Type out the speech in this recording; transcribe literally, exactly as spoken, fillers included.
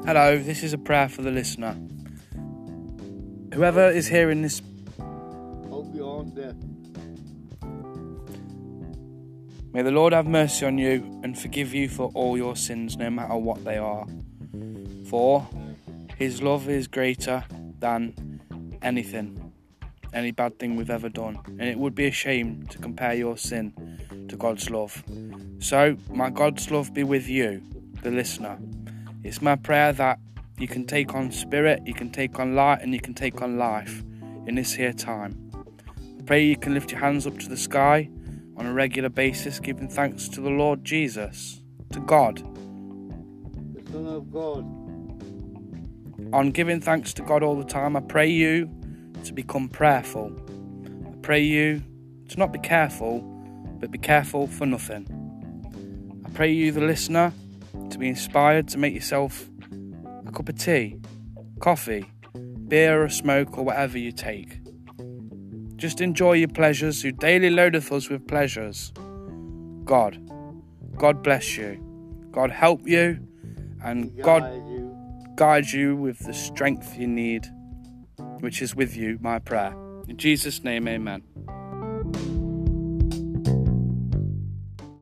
Hello, this is a prayer for the listener. Whoever is hearing this, Hope you aren't deaf. may the Lord have mercy on you and forgive you for all your sins, no matter what they are. For his love is greater than anything, any bad thing we've ever done. And it would be a shame to compare your sin to God's love. So, may God's love be with you, the listener. It's my prayer that you can take on spirit, you can take on light, and you can take on life in this here time. I pray you can lift your hands up to the sky on a regular basis, giving thanks to the Lord Jesus, to God. The Son of God. On giving thanks to God all the time, I pray you to become prayerful. I pray you to not be careful, but be careful for nothing. I pray you, the listener, to be inspired to make yourself a cup of tea, coffee, beer or smoke or whatever you take. Just enjoy your pleasures, who daily loadeth us with pleasures. God, God bless you. God help you, and God you. guide you with the strength you need, which is with you, my prayer. In Jesus' name, amen.